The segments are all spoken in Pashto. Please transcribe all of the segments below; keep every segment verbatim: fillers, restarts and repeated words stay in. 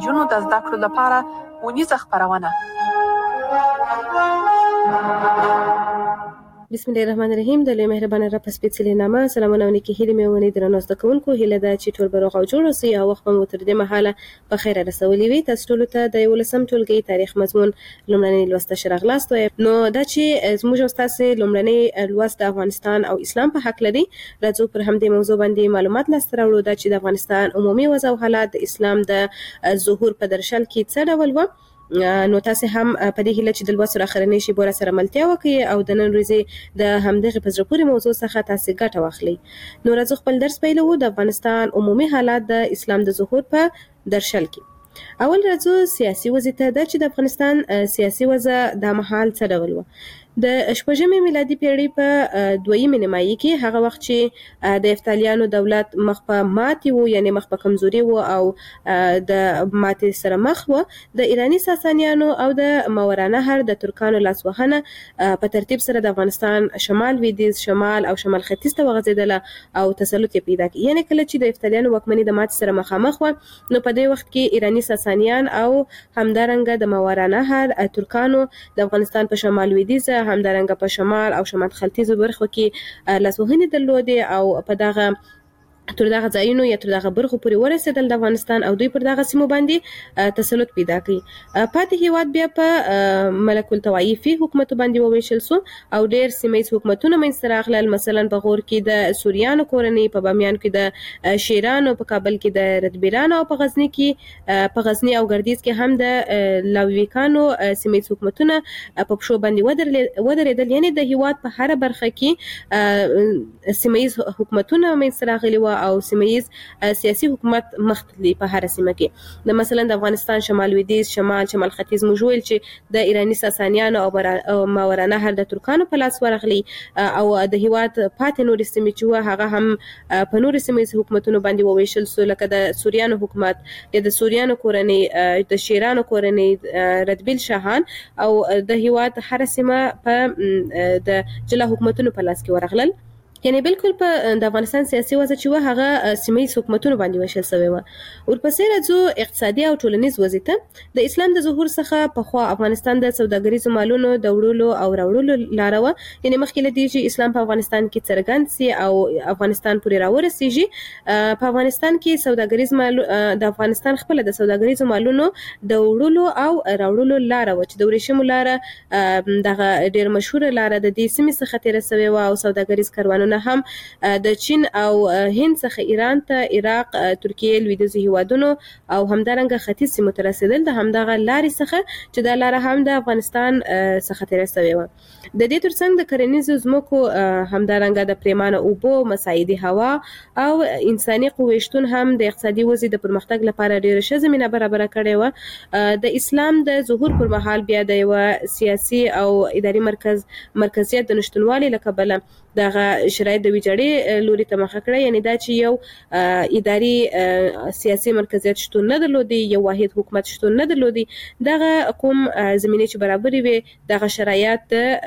نجونو د زده کړو لپاره ونیزه خپرونه. بسم الله الرحمن الرحیم. د لوی مهربانه رب په سپېڅلې نامه سلامونه او نیکې هیلې مې ونې درنو زده کوونکو هیله ده چې ټول به روغ او جوړ اوسئ او وخت مو تر دې مهاله په خیره رسولي وي. تاسو ټولو ته د یولسم ټولګي تاریخ مضمون لومړنۍ لوست ته راغلاست. نو دا چې زموږ او ستاسې لومړنۍ لوست د افغانستان او اسلام په حق لري، راځو پر همدې موضوع باندې معلومات لاسته راوړو. دا چې د افغانستان عمومي وضع او حالات د اسلام د ظهور په درشل کې څه ډول و. نو تاسو هم په دې هیله چې د لوست اخرنۍ شی بوره سره ملتیا وکړي او د نن ورځې د همدغه په زړه پورې موضوع څخه تاسو ګټه واخلئ. نو راځو خپل درس پیلوو. د افغانستان عمومي حالات د اسلام د ظهور په درشل کې. اول راځو سیاسي وضع ته. دا چې د افغانستان سیاسي وضع د مهال څه ډول و. د شپږمې میلادي پیړۍ په دویمه نیمایي کې هغه وخت چې د افتالیانو دولت مخ په ماتې وو، یعنی مخ په کمزوري وو او د ماتې سره مخ وو، د ایرانی ساسانیانو او د ماوراءالنهر د ترکانو لاسوهنه په ترتیب سره د افغانستان شمال لویدیځ، شمال او شمال ختیځ ته وغځېدله او تسلط یې پیدا کړ. یعنی کله چې د افتالیانو واکمني د ماتې سره مخامخ وه، نو په دې وخت کې ایرانی ساسانیان او همدارنګه د ماوراءالنهر ترکانو د افغانستان په شمال لویدیځ، همدارنګه په شمال او شمال ختیځو برخو کې لاسوهنې درلودې او په دغه تر دغه ځایونو یا تر دغه برخو پورې ورسېدل د افغانستان او دوی پر دغه سیمو باندې تسلط پیدا کړي. پاتې هیواد بیا په ملک الطوایفي حکومتو باندې وویشل سو او ډېر سیمه ییز حکومتونه منځته راغلل. مثلا په غور کې د سوریانو کورنۍ، په بامیان کې د شیرانو، په کابل کې د ردبیرانو او په غزنی کې په غزنی او ګردیز کې هم د لاویکانو سیمه ییز حکومتونه په پښو باندې ودرېدل. یعنی د هیواد په هر برخه کې سیمه ییز حکومتونه منځته راغلي و او سیمه‌ییز سیاسي حکومت مختلف په هر سیمه کې. د مثلا د افغانستان شمال لویدیځ، شمال شمال ختیځ موږ ویل چې د ایرانی ساسانیانو او ماوراءالنهر د ترکانو په لاس ورغلي او د هیواد پاتې نورې سیمې چې وه هغه هم په نورې سیمه‌ییز حکومتونو باندې وویشل سو، لکه د سوریانو حکومت، د سوریانو کورنۍ، د شیرانو کورنۍ، ردبیل شاهان او د هیواد هر سیمه په د جلا حکومتونو په لاس کې ورغلل. یعنی بالکل په د افغانستان سیاسي وضع چې و هغه سیمه ییز حکومتونو باندې وشل شوی و. ورپسې راځو اقتصادي او ټولنیز وضع ته. د اسلام د ظهور څخه پخوا افغانستان د سوداګریزو مالونو د وړلو او راوړلو لاره وه. یعنی مخکې له دې چې اسلام په افغانستان کې څرګند سي او افغانستان پورې راورسیږي، په افغانستان کې سوداګریز مال د افغانستان خپل د سوداګریزو مالونو د وړلو او راوړلو لاره و چې د ورېښمو لاره دغه ډېر مشهوره لاره د دې سیمې څخه تېره سوې وه او سوداګریز کاروانونه هم د چین او هند څخه ایران ته، عراق، ترکیه، لویدیځو هیوادونو او همدارنګه ختیځ سیمو ته رسېدل د همدغه لارې څخه چې دا لاره هم د افغانستان څخه تېره سوې وه. د دې ترڅنګ د کرنیزو ځمکو، همدارنګه د پریمانه اوبو، مساعدي هوا او انساني قوې شتون هم د اقتصادي وضع د پرمختګ لپاره ډېره ښه زمینه برابره کړې وه. د اسلام د ظهور پر مهال بیا د یوه سیاسي او اداري مرکز مرکزیت د نشتونوالي له کبله دغه شرایط د ویجاړۍ لوري ته مخه کړه. یعنی دا چې یو اداري سیاسي مرکزیت شتون نه درلودي، یو واحد حکومت شتون نه درلودي. دغه کوم زمینې چې برابرې وي دغه شرایط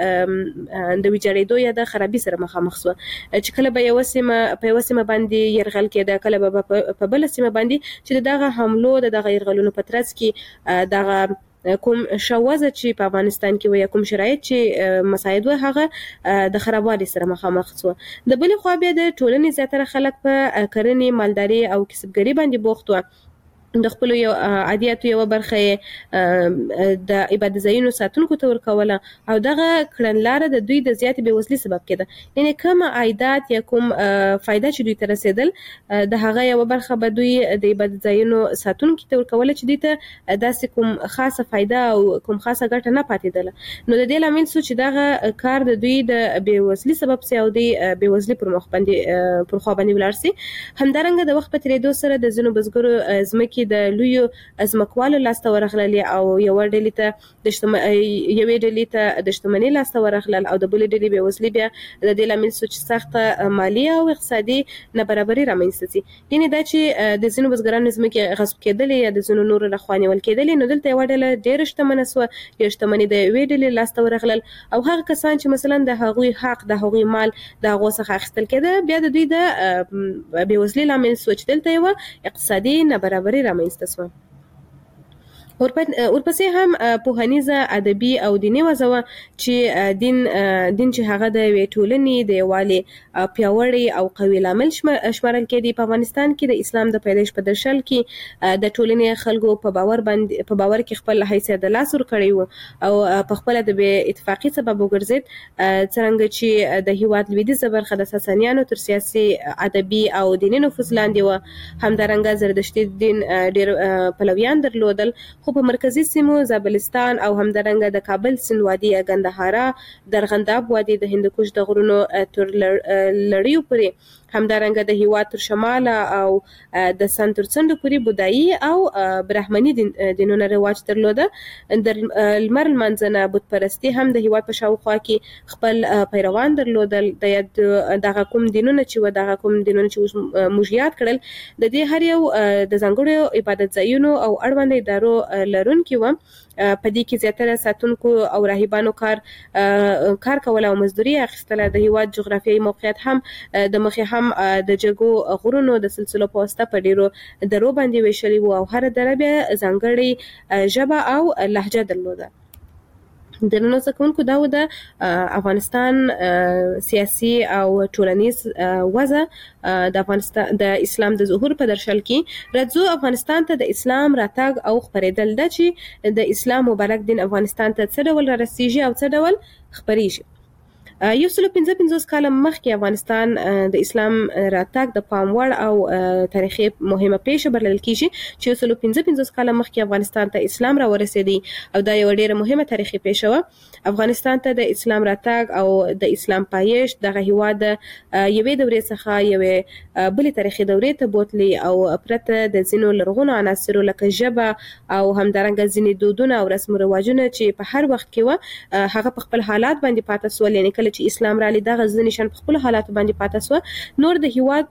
د ویجاړېدو یا د خرابي سره مخامخ سوه چې کله به یوه سیمه په یوه سیمه باندې یرغل کېده، کله به په بله سیمه باندې چې د دغه حملو د دغه یرغلونو په ترڅ کې دغه کوم شوازه چې په افغانستان کې و یا کوم شرایط چې مساعد و هغه د خرابوالي سره مخامخ شو. د بلې خوا بیا د ټولنې زیاتره خلک په کرنې، مالداري او کسبګري باندې بوخت و. د خپل یو عادیاتو یو برخه د عبادت ځایونو ساتونکو ته ورکوله او دغه کړنلاره د دوی د زیات بېوزلي سبب کېده. یعنی کوم عایدات یا کوم فایده چې دوی ته رسېدل د هغه یو برخه به دوی د عبادت ځایونو ساتونکو ته ورکوله چې دوی ته داسې کوم خاصه فایده او کوم خاصه ګټه نه پاتېدله. نو د دې لامل شو چې دغه کار د دوی د بېوزلي سبب سي او دوی بېوزلي پر مخ باندې پر خوا باندې ولاړ سي. همدارنګه د وخت په تېرېدو سره د ځینو بزګرو ځمکې د لویو ځمکوالو لاسته ورغللې او یوه ډلې ته د یوې ډلې ته د شتمنۍ لاسته ورغلل او د بلې ډلې بېوزلي بیا د دې لامل شو چې سخته مالي او اقتصادي نابرابري رامنځته سي. یعنې دا چې د ځینو بزګرانو ځمکې غصب کېدلې یا د ځینو نورو لخوا نیول کېدلې، نو دلته یوه ډله ډېره شتمنه سوه، ډېر شتمني د یوې ډلې لاسته ورغلل او هغه کسان چې مثلا د هغوی حق، د هغوی مال د هغو څخه اخیستل کېده، بیا د دوی د بېوزلۍ لامل شو چې دلته یوه اقتصادي نابرابري رامنځته سوه. ورپسې هم پوهنیزه ادبي او دیني وزوه چې دین دین چې هغه د یوې ټولنې د یووالي پیاوړی او قوي لامل شمارل کېدی. په افغانستان کې د اسلام د پیدایش په درشل کې د ټولنې خلکو په باور باندې په باور کې خپل حیثیت د لاس ور کړی وو او په خپل د بې اتفاقی سبب وګرځید، څرنګه چې د هیواد لویدیځه برخه د ساسانیانو تر سیاسي ادبي او دیني نفوذ لاندې وه. همدارنګه زردشتي دین ډېر پلویان درلودل، خو په مرکزي سیمو زابلستان او همدارنګه د کابل سیند وادي، ګندهارا، درغنداب وادي، د هندوکش د غرونو تر لړیو پورې، همدارنګه د هیواد تر شماله او د سن تر څنډو پورې بودایي او برهمني دینونه رواج درلوده. د لمر لمانځنه بت پرستي هم د هیواد په شاوخوا کې خپل پیروان درلودل. د دغه کوم دینونه چې و دغه کوم دینونه چې موږ یاد کړل، د دې هر یو د ځانګړو عبادت ځایونو او اړوند ادارو لرونکي و. په دې کې زیاتره ساتونکو او راهبانو کار کار کول او مزدوري اخیستله. د هیواد جغرافیایي موقعیت هم د مخې هم د جګو غرونو د سلسلو په واسطه په ډیرو درو باندې ویشلي وو او هر دره بیا ځانګړې ژبه او لهجه درلوده. د نن څخه دا و د افغانستان سیاسي او ټولنیز وضع د افغانستان د اسلام د ظهور په درشل کې. راځو افغانستان ته د اسلام راتګ او خپرېدل ده چې د اسلام مبارک دین افغانستان ته څه ډول رارسیږي او څه ډول خپرېږي. یو سل پنځه پنځوس کاله مخکې افغانستان د اسلام راتګ د پام وړ او تاریخي مهمه پیښه بلل کېږي چې یو سل پنځه پنځوس کاله مخکې افغانستان ته اسلام را ورسېدی او دا یو ډېره مهمه تاریخي پیښه وه. افغانستان ته د اسلام راتګ او د اسلام پایښت دغه هیواد د یوې دورې څخه یوې بلې تاریخي دورې ته بوتلی او پرته د ځینو لرغونو عناصرو لکه ژبه او همدارنګه ځینې دودونه او رسم و رواجونه چې په هر وخت کې وه هغه په خپل حالات باندې پاتې سول. یعنې کله چې اسلام را لید دغه ځینې شیان په خپلو حالاتو باندې پاتې سوه. نور د هیواد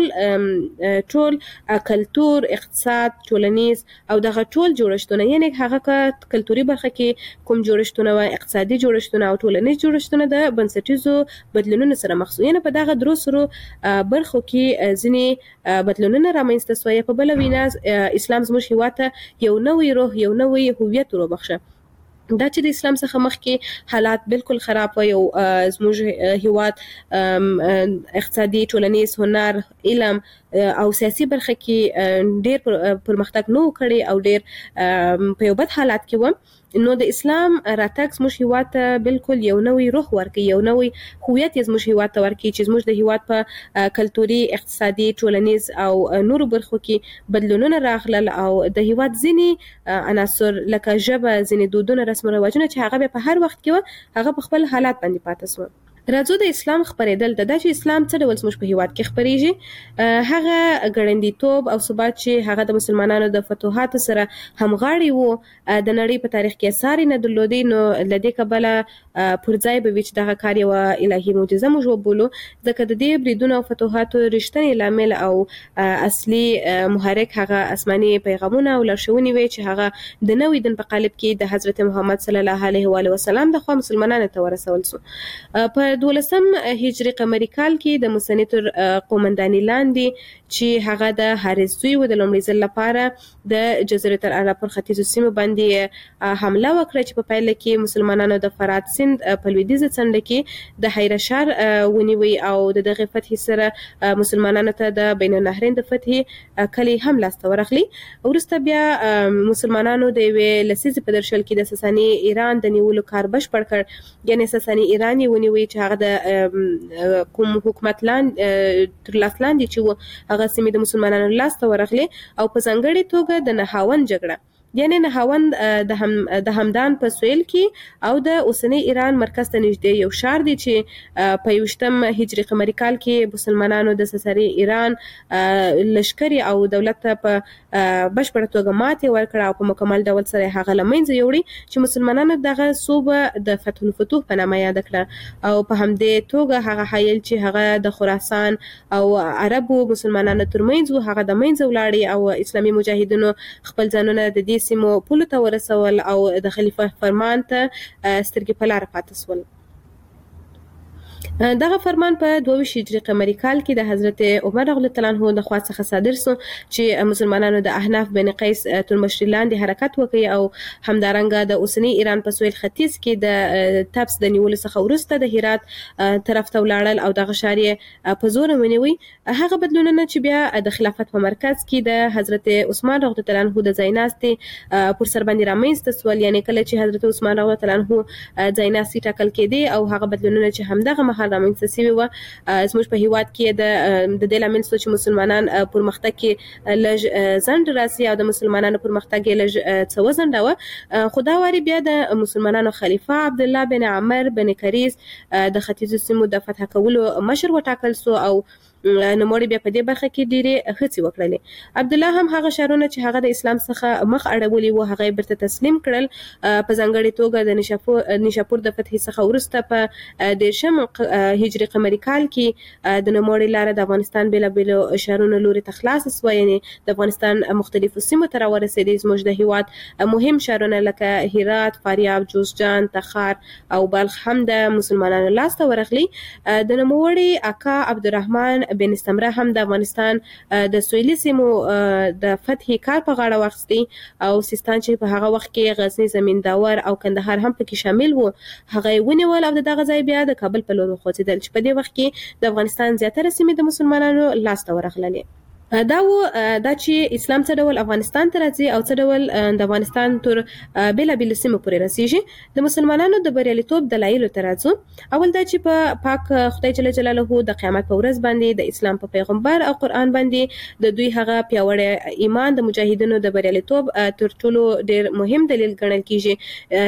ټول ټول کلتور، اقتصاد، ټولنیز او دغه ټول جوړښتونه، یعنې هغه که کلتوري برخه کې کوم جوړښتونه وه، اقتصادي جوړښتونه او ټولنیز جوړښتونه د بنسټیزو بدلونونو سره مخ شو. یعنې په دغه درو سرو برخو کې ځینې بدلونونه رامنځته سوه. په بله وینا اسلام زموږ هیواد ته یو نوی روح، یو نوی هویت وروبخښه. دا چې د اسلام څخه مخکې حالات بالکل خراب و، یو زموږ هیواد اقتصادي، ټولنیز، هنر، علم او سیاسي برخه کې ډېر پرمختګ نه و کړی او ډېر په یو بد حالات کې و. نو د اسلام راتګ زموږ هیواد ته بالکل یو نوی روح ورکوي، یو نوی هویت یې زموږ هیواد ته ورکوي چې زموږ د هیواد په کلتوري، اقتصادي، ټولنیز او نورو برخو کې بدلونونه راغلل او د هیواد ځینې عناصر لکه ژبه، ځینې دودونه، رسم و رواجونه چې هغه په هر وخت کې و هغه په خپل حالات باندې پاتې سوه. راځو د اسلام خپرېدل ته، دا چې اسلام څه ډول زموږ په هیواد کې خپرېږي، هغه ګړندیتوب او ثبات چې هغه د مسلمانانو د فتوحاتو سره همغاړی و، د نړۍ په تاریخ کې اثار یې نه درلودی. نو له دې کبله پر ځای به وي چې دغه کار یوه الهي معجزه موږ وبولو، ځکه د دې بریدونو او فتوحاتو رښتینی لامل او اصلي محرک هغه آسماني پیغامونه او لارښوونې وې چې هغه د نوي دین په قالب کې د حضرت محمد صلی الله علیه وسلم د خوا مسلمانانو ته ورسول سو. په دولسم هجري قمري کال کې د موسني تر قومنداني لاندې چې هغه د حارث زوی و، د لومړي ځل لپاره د جزیرة العرب پر ختیځو سیمو باندې حمله وکړه چې په پایله کې مسلمانانو د فرات سیند په لویدیځه څنډه کې د حیره ښار ونیوی او د دغه فتحې سره مسلمانانو ته د بین النهرین د فتحې کلي هم لاسته ورغلی. وروسته بیا مسلمانانو د یوې لسیزې په درشل کې د ساساني ایران د نیولو کار بشپړ کړ. یعنې ساساني ایران یې ونیوی چې هغه د کوم حکومت لاندې تر لاس لاندې چې و هغه سیمې د مسلمانانو لاسته ورغلې او په ځانګړې توګه د نهاوند جګړه، یعنی نهاوند د هم د همدان په سویل کې او د اوسنی ایران مرکز ته نږدې یو ښار دی چې په یوشتم هجري قمري کال کې مسلمانانو د ساساني ایران لشکري او دولت ته په بشپړه توګه ماتې ورکړه او په مکمل ډول سره هغه له منځه یوړی چې مسلمانانو دغه صوبه د فتح الفتوح په نامه یاد کړه او په همدې توګه هغه حایل چې هغه د خراسان او عربو مسلمانانو ترمنځ و هغه د منځه ولاړی او اسلامي مجاهدینو خپل ځانونه د دې سیمو پولو ته ورسول او د خلیفه فرمان ته سترګې په لاره پاتې سول. دغه فرمان په دوه ویشت هجري قمري کال کې د حضرت عمر رضی الله عنه د خوا څخه صادر شو چې مسلمانانو د احناف بن قیس تر مشرۍ لاندې حرکت وکړي او همدارنګه د اوسنی ایران په سویل ختیځ کې د تبس د نیولو څخه وروسته د هرات طرف ته ولاړل او دغه ښار یې په زور ونیوي. هغه بدلونونه چې بیا د خلافت په مرکز کې د حضرت عثمان رضی الله عنه د ځایناستي پر سر باندې رامنځته شول، یعنی کله چې حضرت عثمان رضی الله عنه ځایناستي ټاکل کېدی او هغه بدلونونه چې همدغه مهال رامنځته شوي وو زموږ په هیواد کې د د دې لامل شو چې مسلمانان پرمختګ کې لږ ځنډ راسي او د مسلمانانو پرمختګ یې لږ څه وځنډاوه. خو دا واري بیا د مسلمانانو خلیفه عبدالله بن عمر بن کریز د ختیځو سیمو د فتح کولو مشر وټاکل شو او نوموړي بیا په دې برخه کې ډېرې هڅې وکړلې. عبدالله هم هغه ښارونه چې هغه د اسلام څخه مخ اړولي وو هغه یې بیرته تسلیم کړل. په ځانګړې توګه د نیشاپور نیشاپور د فتح څخه وروسته په دېرشم هجري قمري کال کې د نوموړي لاره د افغانستان بېلابېلو ښارونو لوري ته خلاصه سوه، یعنې د افغانستان مختلفو سیمو ته راورسېدې. زموږ د هېواد مهم ښارونه لکه هرات، فاریاب، جوزجان، تخار او بلخ هم د مسلمانانو لاسته ورغلي. د نوموړي اکا عبدالرحمن بن استمره هم د افغانستان د سویلي سیمو د فتح کار په غاړه واخیستی او سیستان چې په هغه وخت کې غزنی، زمینداور او کندهار هم پکې شامل وو هغه یې ونیول او د دغه ځای بیا د کابل په لور وخوځېدل چې په دې وخت کې د افغانستان زیاتره سیمې د مسلمانانو لاسته ورغللې. دا و دا چې اسلام څه ډول افغانستان ته راځي او څه ډول د افغانستان تر بېلابېلو سیمو پورې رسیږي. د مسلمانانو د بریالیتوب دلایلو ته راځو. اول دا چې په پاک خدای جل جلاله د قیامت په ورځ باندې د اسلام په پیغمبر او قرآن باندې د دوی هغه پیاوړی ایمان د مجاهدینو د بریالیتوب تر ټولو ډېر مهم دلیل ګڼل کیږي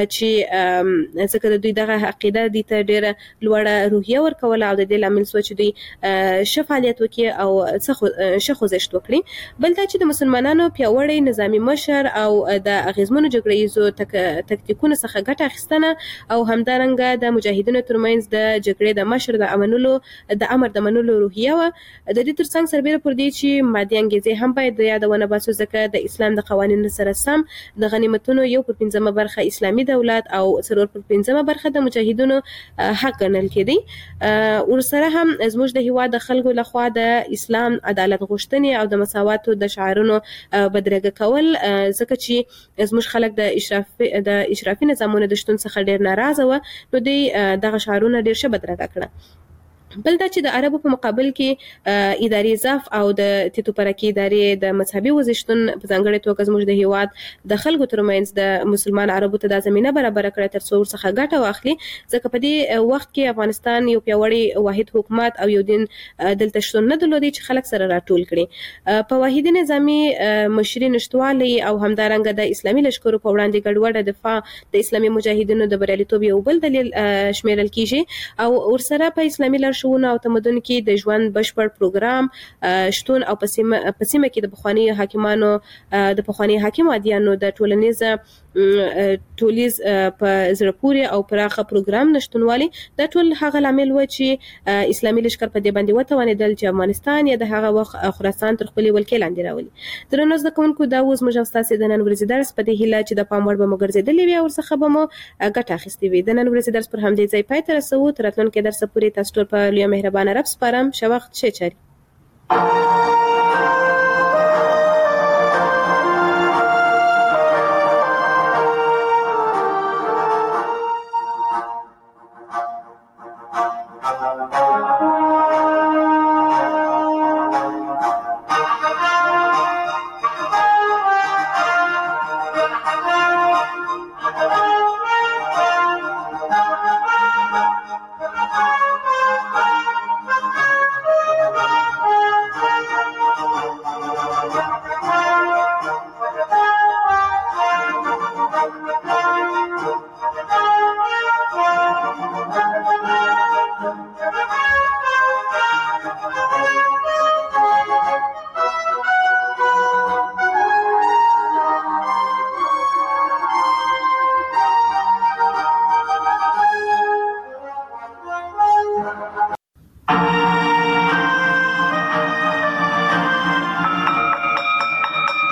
چې ځکه د دوی دغه عقیده دي ته ډېره لوړه روحیه ورکوله او د دې لامل شوه چې دوی ښه فعالیت وکړي او ښه خوځښت وکړي. بل دا چې د مسلمانانو پیاوړی نظامي مشر او د اغیزمنو جګړه ییزو تکتیکونو څخه ګټه اخیستنه او همدارنګه د مجاهدینو ترمنځ د جګړې د مشر د امنلو د امر د منلو روحیه وه. د دې ترڅنګ سربیره پر دې چې مادي انګیزې هم باید د یادونه باسو ځکه د اسلام د قوانینو سره سم د غنیمتونو یو پر پنځمه برخه اسلامي دولت او څلور پر پنځمه برخه د مجاهدینو حق ګڼل کېدی. ورسره هم زموږ د هیواد د خلکو لخوا د اسلام عدالت غوښتنې او د مساواتو د شعارونو بدرګه کول ځکه چې زموږ خلک د اشرافي د اشرافي نظامونو د شتون څخه ډېر ناراضه وه، نو دوی دغه شعارونه ډېر ښه بدرګه کړه. بل دا چې د عربو په مقابل کې اداري ضعف او د تیتو پرکي ادارې د مذهبي وزشتون په ځانګړې توګه زموږ د هیواد د خلکو ترمنځ د مسلمان عربو ته دا زمینه برابره کړه تر څو ورڅخه ګټه واخلي، ځکه په دې وخت کې افغانستان یو پیاوړی واحد حکومت او یو دین دلته شتون نه درلودی چې خلک سره راټول کړي. په واحدي نظامي مشري نشتوالي او همدارنګه د اسلامي لښکرو په وړاندې ګډوډه دفاع د اسلامي مجاهدینو د بریالیتوب یو بل دلیل شمیرل کیږي او ورسره په اسلامي لارښوونو او تمدن کې د ژوند بشپړ پروګرام شتون او په سیمه کې د پخواني حاکمانو د پخواني حاکم عادیانو د ټولنیز ټولیز په زړه پورې او پراخه پروګرام نشتونوالي دا ټول هغه لامل و چې اسلامي لښکر په دې باندې وتوانېدل چې افغانستان یا د هغه وخت خراسان تر خپلې ولکې لاندې راولي. درنو زده کوونکو دا اوس موږ ستاسو د نن ورځې درس په دې هیله چې د پام وړ به مو ګرځېدلې وي او ورڅخه به مو ګټه اخیستې وي. د نن ورځې درس پر همدې ځای پای ته رسوو. تر راتلونکي درس پورې تاسو ټول په لویه مهربانه رب سپارم. ښه وخت، ښې چارې.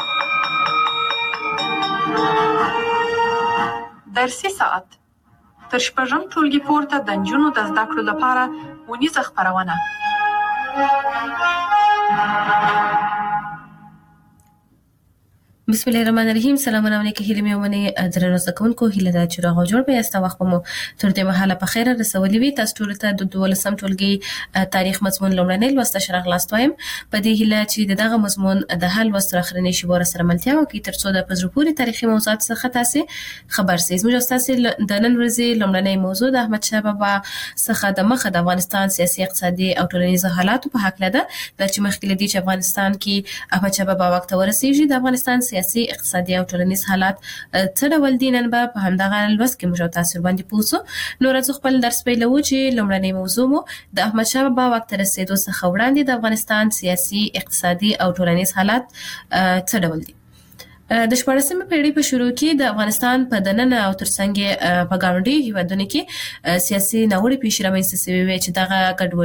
درسي ساعت تر شپږم ټولګي پورته د نجونو د زده کړو لپاره ونیزه خپرونه. بسم الله الرحمن الرحیم. سلامونه علیکم. هیله مې ومنه درنو زده کوونکو، هیله ده چې راغو جوړ به یاست. وخت مو تر دې مهاله په خیره رسولي وي. تاسو ټول ته د دولسم ټولګي تاریخ مضمون لومړنی لوست شرح لاست وایم. په دې هیله چې دغه مضمون د حل لوست اخرنی شی ور سره ملتیا وکړي تر څو د پزرو پوری تاریخي موضوعات څخه تاسو خبر سئ. موږ تاسو د نن ورځې لومړنی موضوع د احمد شاه بابا څخه د مخه د افغانستان سیاسي اقتصادي او ټولنیز حالات په حق لده د چې مخکې لدی چې افغانستان کې احمد شاه بابا وخت ورسیږي د افغانستان سیاسي اقتصادي او ټولنیز حالات څه ډول دي نن به په همدغه لوست کې موږ تاسو باندې پوښتنه. نو راځو خپل درس پیلوو چې لومړنی موضوع مو د احمد شاه بابا وخت رسیدو څخه وړاندې د افغانستان سیاسي اقتصادي او ټولنیز حالات څه ډول دي. د شپاړسمې پیړۍ په شروع کې د افغانستان په دننه او ترڅنګ په ګاونډي هیوادونو کې سیاسي ناوړه پیښې رامنځته شوې وې چې دغه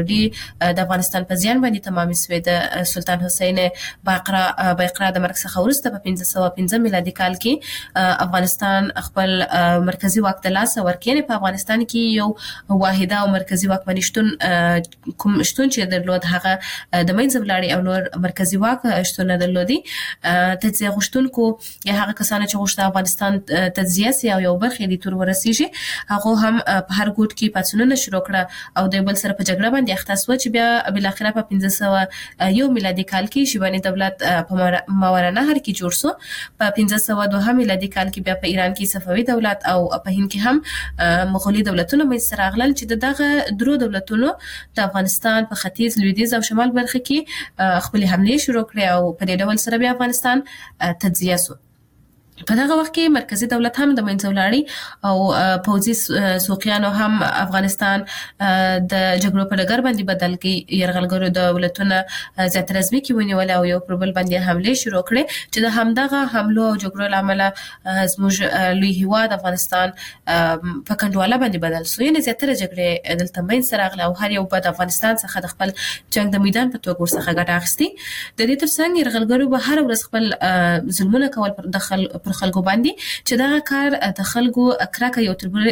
ګډوډي د افغانستان په زیان باندې تمام شوې. د سلطان حسین باقرا باقرا د مرګ څخه وروسته په پنځه سوه پنځه میلادي کال کې افغانستان خپل مرکزی واک ته لاس ورکړي. په افغانستان کې یو واحده او مرکزی واکمني شتون کوم شتون چې درلود هغه د منځ ولاړی او نور مرکزی واک شتون نه درلودي. تجزیه غوښتونکو یا هغه کسان چې غوښته افغانستان تجزیه سي او یو برخه دي تور ورسیږي هغه هم په هر ګوټ کې پاتونونه شروع کړه او د بل سره په جګړه باندې اخته شو چې بیا بل اخره په پنځه سوه یو میلادي کال کې شیباني دولت په ماوراءالنهر کې جوړ شو. په پنځه سوه دوه میلادي کال کې بیا په ایران کې صفوي دولت او په هند کې هم مغولي دولتونه منځته راغلل چې دغه درو دولتونو د افغانستان په ختیځ، لویدیځ او شمال برخه کې خپل حمله شروع کړې او په دې ډول سره بیا افغانستان تجزیه شو. په دغه وخت کې مرکزی دولت هم د منځ ولاړی او پوځي سوقیانو هم افغانستان د جګړو په ډګر باندې بدل کړي. یرغلګرو دولتونه زیاتره ځمکې ونیول او یو پر بل باندې حمله شروع کړې چې د همدغه حملو او جګړو لامل زموږ لوی هیواد افغانستان په کنډواله باندې بدل شو. یعنې زیاتره جګړې دلته منځ راغلي او هر یو په افغانستان څخه د خپل جنگ د میدان په توګه ورڅخه ګټه اخیستي. د دې ترڅنګ یرغلګرو به هر ورځ خپل ظلمونه کول پر دخل پر خلکو باندې چې دا کار د خلکو کراکه یو تربل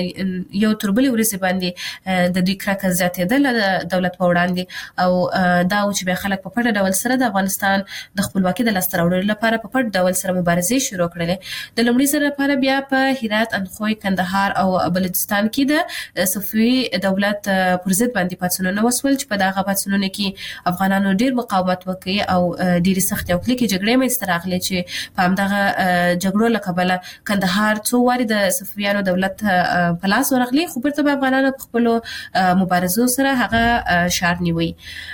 یو تربل ورسې باندې د دوی کراکه زیاتېدل د دولت په وړاندې او دا چې به خلک په پټه ډول سره د افغانستان د خپلواکۍ د لاسته راوړلو لپاره په پټ ډول سره مبارزې شروع کړلې. د لومړي ځل لپاره بیا په هرات، اندخوی، کندهار او بلوچستان کې د صفوي دولت پر ضد باندې پاڅونونه وسول چې په دغه پاڅونونو کې افغانانو ډیر مقاومت وکړي او ډیره سخت او کلکې جګړې منځته راغلې چې په همدغه جګړو له کبله کندهار څو واري د صفویانو دولت په لاس ورغلی، خو بیرته به افغانانو په خپلو مبارزو سره هغه ښار نیوی.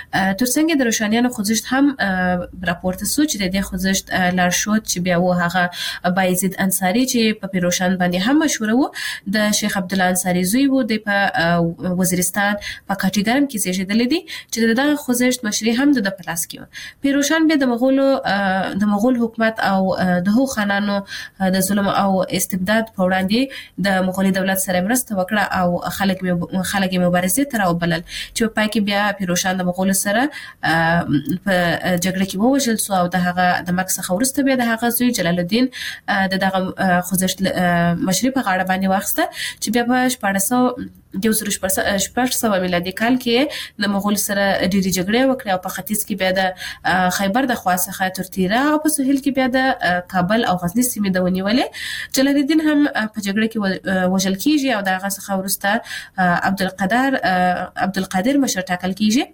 ترڅنګ د روښانیانو خوځښت هم راپورته شو چې د دې خوځښت لارښود چې بیا و هغه بایزید انصاري چې په پیروشان باندې هم مشهور و، د شیخ عبدالله انصاري زوی و، د په وزیرستان په کاټیګرم کې زیږیدلی دی چې دغه خوځښت مشري هم د په لاس کې و. پیروشان بیا د مغولو د مغول حکومت او د هغو خانانو د ظلم او استبداد په وړاندې د مغولي دولت سره مرسته وکړه او خلک خلک مبارزې ته راوبلل چې په پای کې بیا پیروشان د مغولو سره په جګړه کې ووژل شو او د هغه د مرګ څخه وروسته بیا د هغه زوی جلال الدین د دغه خوځښت مشري په غاړه باندې واخیسته چې بیا په شپاړس سوه د یو زره شپږ سوه میلادي کال کې د مغول سره ډېرې جګړې وکړې او په ختیځ کې بیا د خیبر د خوا څخه تر تیره او په سهیل کې بیا د کابل او غزني سیمې د ونیولې. جلال الدین هم په جګړه کې وژل کیږي او د هغه څخه وروسته عبدالقادر عبدالقادر مشر ټاکل کیږي.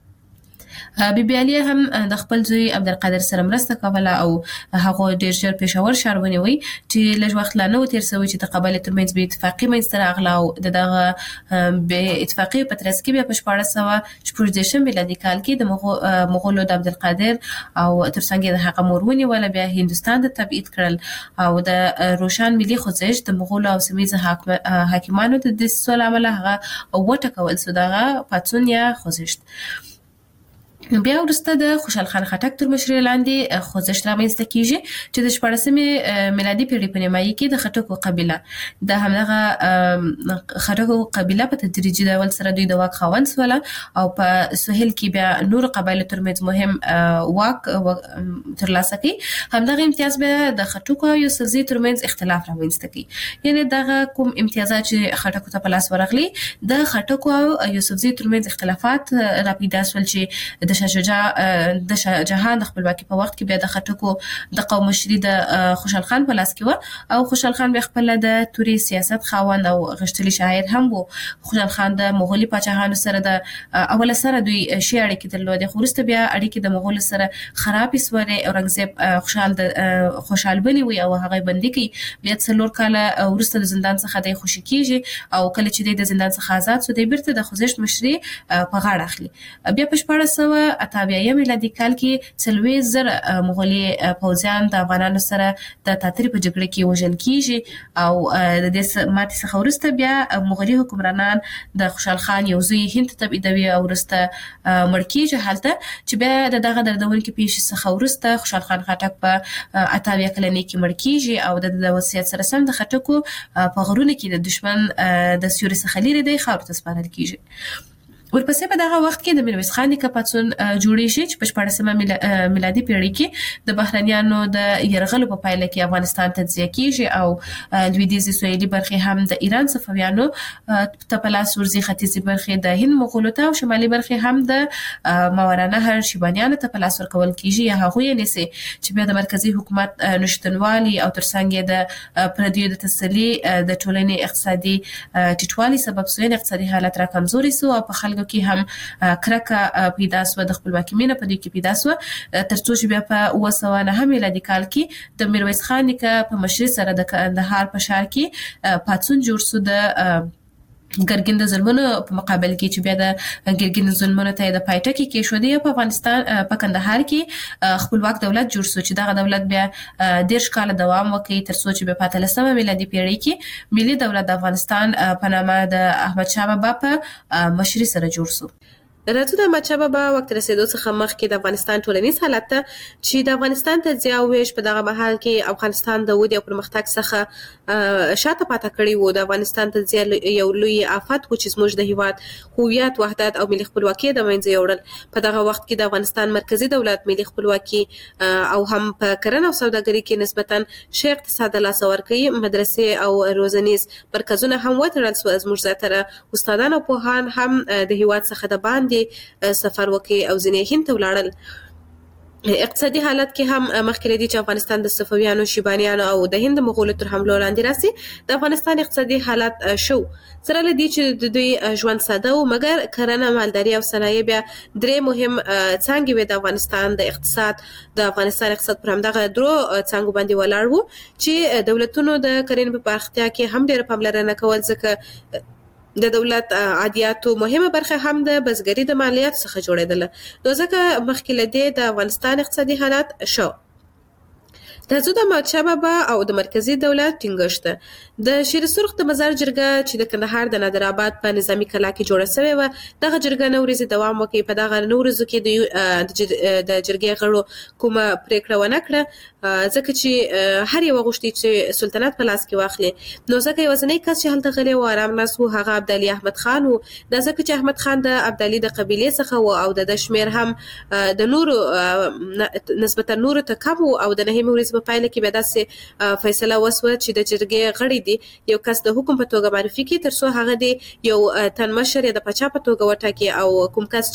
بی بی علیه هم د خپل زوی عبدالقادر سره مرسته کوله او هغه ډیر ژر پېښور ښار ونیوی چې لږ وخت لا نه و تیر شوی چې د قبایلو ترمنځ بې اتفاقي منځته راغله او د دغه بې اتفاقي په ترڅ کې بیا په شپاړس سوه شپږ دېرشم میلادي کال کې د مغولو د عبدالقادر او ترڅنګ د هغه مور ونیوله بیا هندوستان ته تبعید کړل او د روشان ملي خوځښت د مغولو او سیمه حاکمانو د دسیسو له امله هغه وټکول شو دغه پاڅون یا خوځښت. بیا وروسته د خوشحال خان خټک تر مشرۍ لاندې خوځښت رامنځته کیږي چې د شپاړسمې میلادي پیړۍ په نیمایي کې د خټکو قبیله د همدغه خټکو قبیله په تدریجي ډول سره دوی د واک خاوند شول او په سهیل کې بیا نور قبایلو ترمنځ مهم واک ترلاسه کړي. همدغه امتیاز بیا د خټکو او یوسفزي ترمنځ اختلاف رامنځته کړي. یعنی دغه کوم امتیازات چې خټکو ته په لاس ورغلي د خټکو او یوسفزي ترمنځ اختلافات راپیدا شول چې د شاه شجاع د شاه جهان د خپلواکۍ په وخت کې بیا د خټکو د قوم مشري د خوشحال خان په لاس کې و او خوشحال خان بیا خپل د توري سیاست خاوند او غښتلي شاعر هم و. خوشحال خان د مغولي پاچاهانو سره د اوله سره دوی شي اړیکې درلودې خو وروسته بیا اړیکې د مغولو سره خرابې سوې. اورنګزیب خوشحال د خوشحال بني وي او هغه بندي کړي. بیا څلور کاله وروسته د زندان څخه د خوشي کیږي او کله چې د زندان څخه آزاد شو د بیرته د خوځښت مشري په غاړه اخلي. بیا په شپاړس سوه اته اویا میلادي کال کې څلوېښت زره مغولي پوځیان د افغانانو سره د تاترې په جګړه کې وژل کیږي او د دې ماتې څخه وروسته بیا مغولي حکمرانان د خوشحال خان یو زوی هند ته تبعیدوي او وروسته مړ کیږي هلته چې بیا د دغه دردونکې پیښې څخه وروسته خوشحال خان خټک په اته اویا کلنۍ کې مړ کیږي او د وصیت سره سم د خټکو په غرونو کې د دشمن د سیوري څخه لرې دی خاورو ته سپارل کیږي. ورپسې په دغه وخت کې د میرویس خان نیکه پاڅون جوړې شي چې په شپاړسمه میلادي پیړۍ کې د بهرنیانو د یرغلو په پایله کې افغانستان تجزیه کیږي او لویدیځي سویلي برخې هم د ایران صفویانو ته په لاس ورځي. ختیځي برخې د هند مغولو ته او شمالي برخې هم د ماورانهر شیبانیانو ته په لاس ورکول کیږي یا هغوی یې نیسي چې بیا د مرکزي حکومت نشتنوالي او ترڅنګ یې د پردیو د تسلي د ټولنې اقتصادي ټیټوالي سبب شوی اقتصادي حالت را کمزوري سو او په خلکو کې هم کرکه پیدا سو د خپلواکۍ مینه په دې کې پیدا سو ترڅو چې بیا په اوه سوه نهه میلادي کال کې د میرویس خان نیکه په مشرۍ سره د کندهار په ښار کې پاڅون جوړ سو د ګرګین د ظلمونو په مقابل کې چې بیا د ګرګین ظلمونو ته د پایټکي کې شو دی په افغانستان په کندهار کې خپلواک دولت جوړ شو چې دغه دولت بیا ډیر کال دوام وکړي ترڅو چې په پاتلسمه میلادي پیړۍ کې ملي دولت د افغانستان په نامه د احمد شاه بابا په مشرۍ سره جوړ شو. راځو د احمد شاه بابا وخت رسیدو څخه مخکې د افغانستان ټولنیز حالت ته چې د افغانستان تجزیه او ویش په دغه مهال کې افغانستان د ودې او پرمختګ څخه شاته پاتې کړی وو. د افغانستان تجزیه یو لوی آفت و چې زموږ د هیواد هویت، وحدت او ملي خپلواکي د منځه یوړل. په دغه وخت کې د افغانستان مرکزی دولت ملي خپلواکي او هم په کرنه او سوداګرۍ کې نسبتا ښه اقتصاد لاس ورکړي. مدرسې او روزنیز مرکزونه هم وتړل شو. زموږ زیاتره استادان او پوهان هم د هیواد څخه د باندې سفر وکړي او ځینې هند ته ولاړل. اقتصادي حالت کې هم مخکې لري چې افغانستان د صفویانو، شیبانیانو او د هند مغولو تر حملو لاندې راسي. د افغانستان اقتصادي حالت شو سره لدی چې د دوی ژوند ساده و مګر کرنه، مالداري او صنایع بیا درې مهم څانګې وې د افغانستان د اقتصاد. د افغانستان اقتصاد پر همدغه درو څانګو باندې ولاړ و چې دولتونو د کرنې په پراختیا کې هم ډېره پاملرنه کول ځکه د دولت عادیاتو مهمه برخه هم د بزګرۍ د مالیاتو څخه جوړېدله. نو ځکه مخکې له دې د افغانستان اقتصادي حالت شو. راځو د احمد شاه بابا او د مرکزی دولت ټینګښت. د شیر سرخ د مزار جرګه چې د کندهار د نادر آباد په نظامی کلا کې جوړه شوې و، دغه جرګه نو ورځې دوام وکړي. په دغه نو ورځو کې د جرګې غړو کومه پریکړه ونه کړه ځکه چې هر یو غوښتي چې سلطنت په لاس کې واخلي. نو ځکه یوازینی کس چې هلته غلی و آرام ناست و هغه عبدالي احمد خان و. دا ځکه چې احمد خان د عبدالي د قبیلې څخه و او د شمیر هم د نورو نسبتا نورو ته کم و او د نهمې ورځې په پایله کې بیا داسې فیصله وسوه چې د جرګې غړي دي یو کس د حکم په توګه معرفي کړي ترڅو هغه دی یو تن مشر د پاچا په توګه وټاکي او کوم کس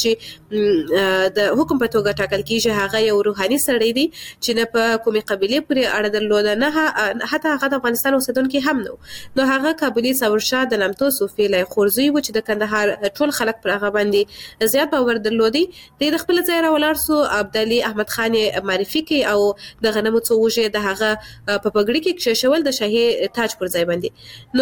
چې د حکم په توګه ټاکل کیږي هغه یو روحاني سړی دی چې نه په کومې قبیلې پورې اړه درلوده نه حتی هغه د افغانستان اوسیدونکی هم نو. نو هغه کابلي ثورشاه د نامتو صوفي لی خورزوی و چې د کندهار ټول خلک پر هغه باندې زیات باور درلودي. د خپل ځای را ولاړ سو عبدالي احمد خان معرفي کوي او د غنمو څو وژې د هغه په پګړۍ کې کښېښول د شاهي تاج پر ځای باندې.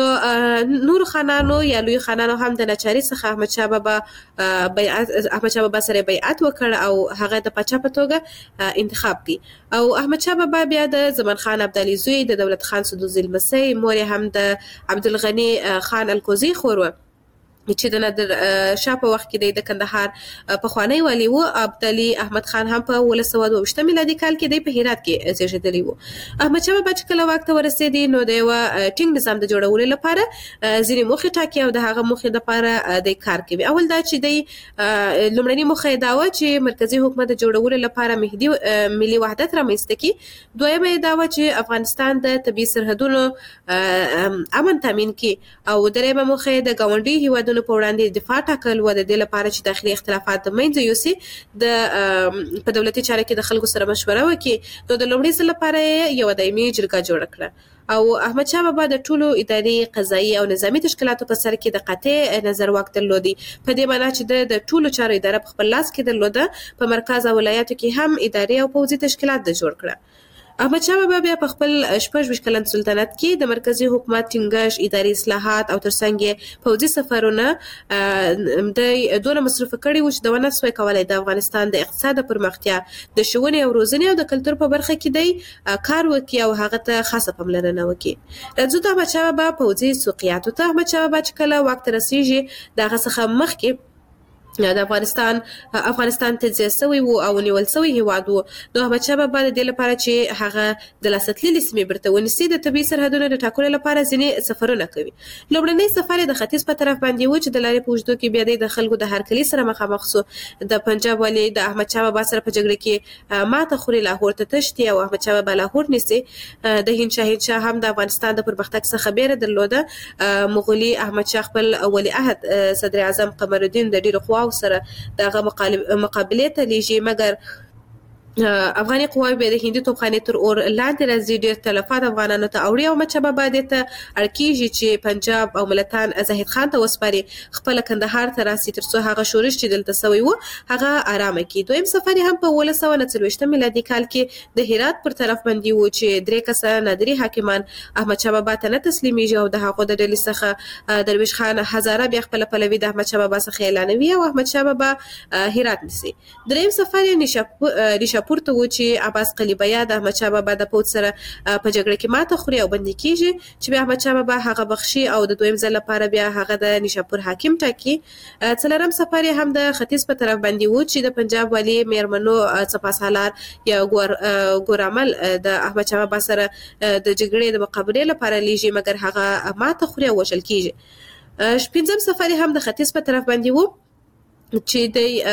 نو نور خانانو یا لوی خانانو هم د ناچارۍ څخه احمد شاه بابا بیعت احمد شاه بابا سره بیعت وکړ او هغه د پاچا په توګه انتخاب کړي. او احمد شاه بابا بیا د زمان خان عبدالي زوی، د دولت خان سدوزي لمسی، مور هم د عبدالغني خان الکوزي خور و. چې د نادر شاه په وخت کې د کندهار پخوانی والی و. عبدالي احمد خان هم په ولس سوه دوه ویشتم میلادي کال کې د په هرات کې زیږیدلی و. احمد شاه بابا چې کله واک ته ورسېدی نو د یو ټینګ نظام د جوړولو لپاره ځینې موخې ټاکي او د هغه موخې لپاره د کار کوي. اول دا چې د لومړنۍ موخه دا و چې مرکزی حکومت د جوړولو لپاره مهدي ملي وحدت رامنځته کړي. دویمه دا و چې افغانستان د طبي سرحدونو امن تامین کړي او دریمه موخه د ګاونډي هیوادونو په وړاندې دفاع ټاکل و د دې لپاره چې داخلي اختلافات د منځه یوسي د په دولتي چارو کې د خلکو سره مشوره وکړي. نو د لومړي ځل لپاره یو دایمي جرګه جوړه کړه او احمد شاه بابا د ټولو اداري قضایي او نظامی تشکیلاتو په سر کې د قاطع نظر واک درلودي. په دې معنی چې د ټولو چارو اداره په خپل لاس کې درلوده. په مرکز او ولایاتو کې هم اداري او پوځي تشکیلات د جوړ کړه. احمد شاه بابا بیا په خپل شپږ ویشت کلن سلطنت کې د مرکزی حکومت ټینګښت، اداري اصلاحات او ترڅنګ یې پوځي سفرونه د دونه مصرف کړي و چې د ونه سوی کولای د افغانستان د اقتصاد پرمختیا، د ښوونې او روزنې او د کلتور په برخه کې دی کار وکړي او هغه ته خاصه پاملرنه وکړي. راځو د احمد شاه بابا پوځي سوقیاتو ته. احمد شاه بابا چې کله واک ته رسیږي د هغه څخه مخکې د افغانستان افغانستان تجزیه شوی و او نیول شوی هیواد و. نو احمد شاه بابا د دې لپاره چې هغه د لاسته سیمې برته ونیسي د طبي سرحدونو د ټاکلو لپاره ځینې سفرونه کوي. لومړنی سفر د ختیځ په طرف باندې و چې د لارې په اوږدو کې بیا د خلکو د هرکلي سره مخامخ شو. د پنجاب والی د احمد شاه بابا سره په جګړه کې ماته خوري، لاهور ته تښتي او احمد شاه بابا لاهور نیسي. د هند شاهین شاه هم د افغانستان د پرمختګ څخه بیره درلوده. مغولي احمد شاه خپل ولیعهد صدر اعظم قمر الدین د ډیرو قواو سره دغه مقابله ته لیږي، مګر افغاني قواوې به د هندي توپخانې تر اور لاندې راځي. ډېر تلفات افغانانو ته اوړي او احمد شاه بابا دې ته اړ کېږي چې پنجاب او ملتان زاهد خان ته وسپاري، خپله کندهار ته راسي تر څو هغه شورش چې دلته سوی و هغه ارامه کړي. دویم سفر هم په اوولس سوه نه څلوېښتم میلادي کال کې د هرات پر طرف باندې و چې درې کسه نادري حاکمان احمد شاه بابا ته نه تسلیمیږي او د هغو د ډلې څخه درویش خان هزاره بیا خپله پلوي د احمد شاه بابا څخه اعلانوي او احمد شاه بابا هرات نیسي. دریم سفر یې نیشاپور پورته و چې عباس قلیبیا د احمد شاه بابا د پوځ سره په جګړه کې ماته خوري او بندي کیږي چې بیا احمد شاه بابا هغه بخشي او د دویم ځل لپاره بیا هغه د نیشاپور حاکم ټاکي. څلورم سفر هم د ختیځ په طرف باندې و چې د پنجاب والی میرمنو څپاسالار یا ګورامل د احمد شاه بابا سره د جګړې د مقابلې لپاره لیږي، مګر هغه ماته خوري او وژل کیږي. پنځم سفر هم د ختیځ په طرف باندې و چې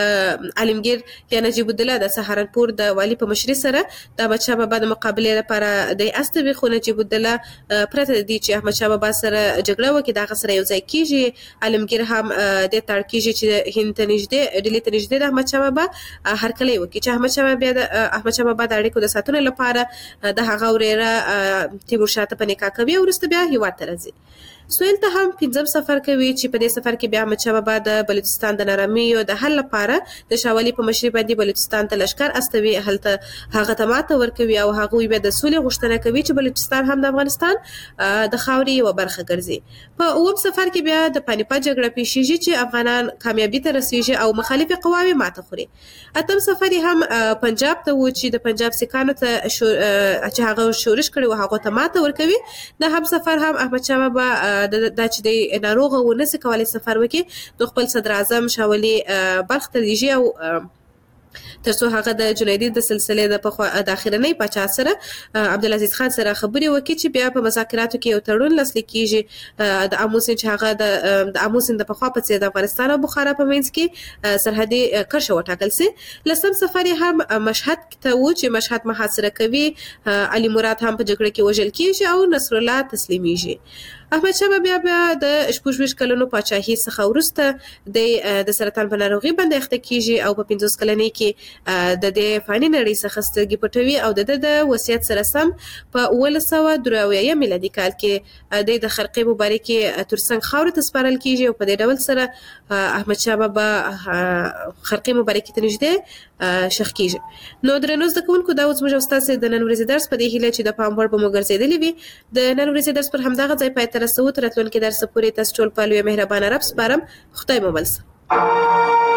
د عالمگیر یا نجیب الدوله د سهارنپور د والی په مشرۍ سره د احمد شاه بابا د مقابلې لپاره د استوي، خو نجیب الدوله پرته دی چې احمد شاه بابا سره جګړه وکړي دغه سره یو ځای کیږي. عالمگیر هم د تړ کیږي چې هند ته نږدې ډیلی ته نږدې د احمد شاه بابا هرکلی وکړي چې احمد شاه بابا د احمد شاه بابا د اړیکو د ساتنې لپاره د هغه وريره تیمورشاه ته په نکاح کوي او وروسته بیا هیواد ته راځي. سویل ته هم پنځم سفر کوي چې په دې سفر کې بیا احمد شاه بابا د بلوچستان د نارامیو د حل لپاره د شاه ولي په مشرۍ باندې بلوچستان ته لشکر استوي، هلته هغه ته ماته ورکوي او هغوی بیا د سولې غوښتنه کوي چې بلوچستان هم د افغانستان د خاورې یوه برخه ګرځي. په اووم سفر کې بیا د پانیپت جګړه پیښیږي چې افغانان کامیابي ته رسیږي او مخالفې قواوې ماته خوري. اتم سفر هم پنجاب ته و چې د پنجاب سیکانو ته چې هغه شورش کړي و هغه ته ماته ورکوي. د هم سفر هم احمد شاه بابا دا چې د ناروغه و نسي کولای سفر وکړي نو خپل صدر اعظم شاه ولي بلخ ته لیږي او ترڅو هغه د جنیدي د سلسلې د پخوا د اخرنۍ پاچا سره عبدالعزیز خان سره خبرې وکړي چې بیا په مذاکراتو کې یو تړون لاسلیک کیږي د امو سیند چې هغه د امو سیند د پخوا په څیر د افغانستان او بخارا په منځ کې سرحدي کرښه وټاکل سي. لسم سفر هم مشهد ته و چې مشهد محاصره کوي، علي مراد هم په جګړه کې وژل کیږي او نصر الله تسلیمیږي. احمد شاه بابا بیا د شپږ ویشت کلونو پاچاهۍ څخه وروسته د د سرطان په ناروغي باندې اخته کیږي او په پنځوس کلنۍ کې د دې فاني نړۍ څخه سترګې پټوي او د د وصیت سره سم په اوولس سوه درې اویایم میلادي کال کې د د خرقې مبارکې ترڅنګ خاورې ته سپارل کیږي او په دې ډول سره احمد شاه بابا خرقې مبارکې ته نږدې ښخ کیږي. نو درنو زده کوونکو دا اوس موږ او ستاسو د نن ورځې درس په دې هیله چې د پام وړ به مو ګرځېدلی وي. د نن ورځې درس پر همدغه ځای پای ته رسوو. تر راتلونکي درس پورې تاسو ټول په لوی مهربانه رب سپارم. خدای مو بل شه.